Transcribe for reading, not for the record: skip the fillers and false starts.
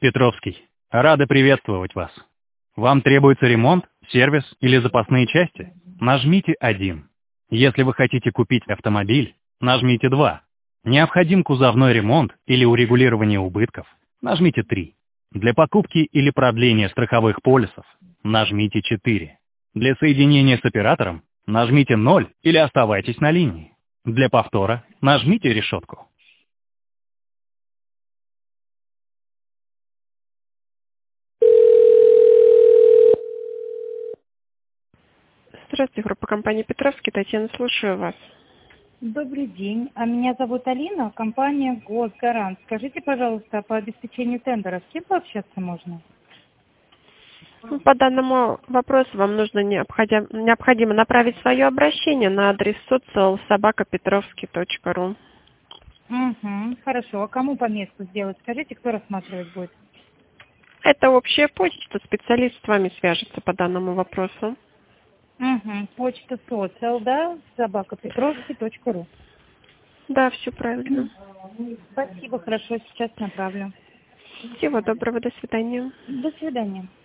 Петровский. Рады приветствовать вас. Вам требуется ремонт, сервис или запасные части? Нажмите 1. Если вы хотите купить автомобиль, нажмите 2. Необходим кузовной ремонт или урегулирование убытков? Нажмите 3. Для покупки или продления страховых полисов? Нажмите 4. Для соединения с оператором? Нажмите 0 или оставайтесь на линии. Для повтора нажмите решетку. Здравствуйте, группа компании Петровский. Татьяна, слушаю вас. Добрый день. Меня зовут Алина, компания Госгарант. Скажите, пожалуйста, по обеспечению тендера с кем пообщаться можно? По данному вопросу вам необходимо направить свое обращение на адрес sotsel@petrovsky.ru. Угу, хорошо. А кому по месту сделать? Скажите, кто рассматривать будет? Это общая почта. Специалист с вами свяжется по данному вопросу. Угу, почта соцел, да? @petrovsky.ru. Да, все правильно. Спасибо, хорошо, сейчас направлю. Всего доброго, до свидания. До свидания.